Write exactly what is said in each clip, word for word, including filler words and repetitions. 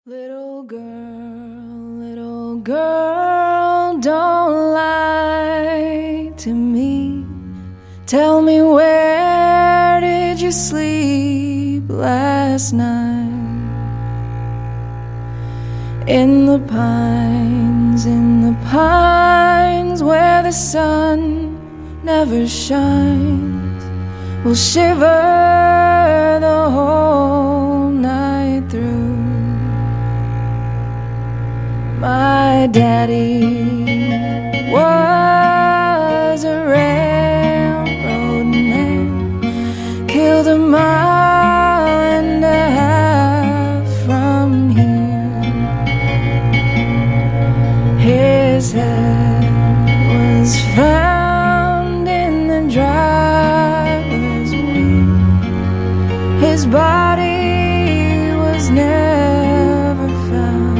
Little girl, little girl, don't lie to me. Tell me, where did you sleep last night? In the pines, in the pines, where the sun never shines. We'll shiver the whole night through. My daddy was a railroad man, killed a mile and a half from here. His head was found in the driver's wheel. His body was never found.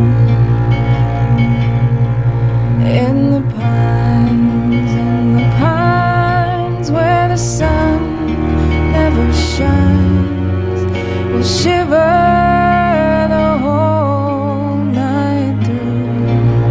In the pines, in the pines, where the sun never shines, we'll shiver the whole night through.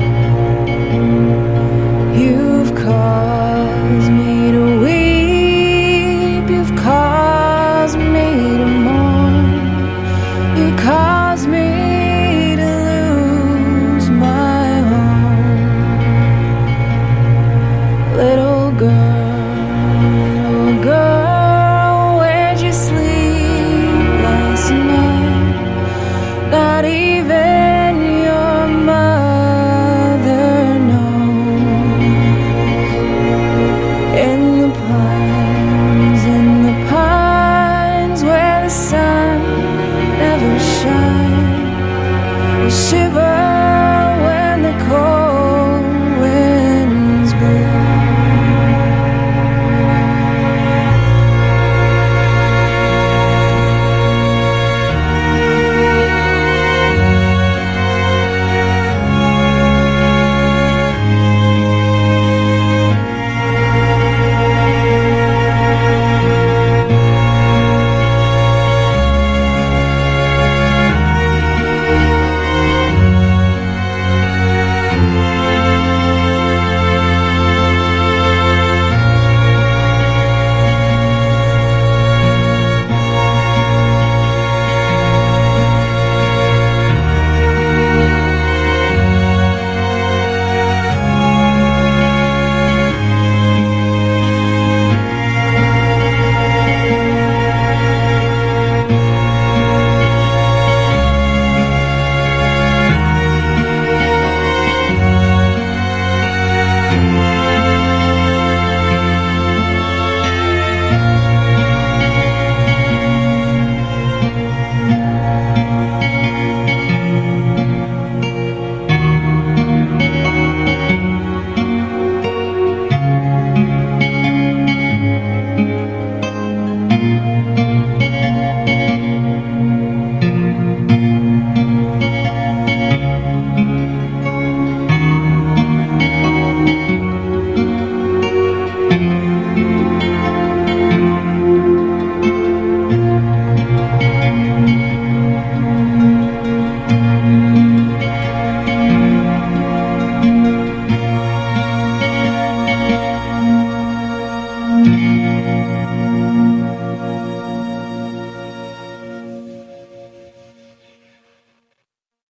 You've caused me to weep, you've caused me to mourn, you caused me to lose my home. Little girl, little girl, where'd you sleep last night? Not even your mother knows. In the pines, in the pines, where the sun never shines, we'll shiver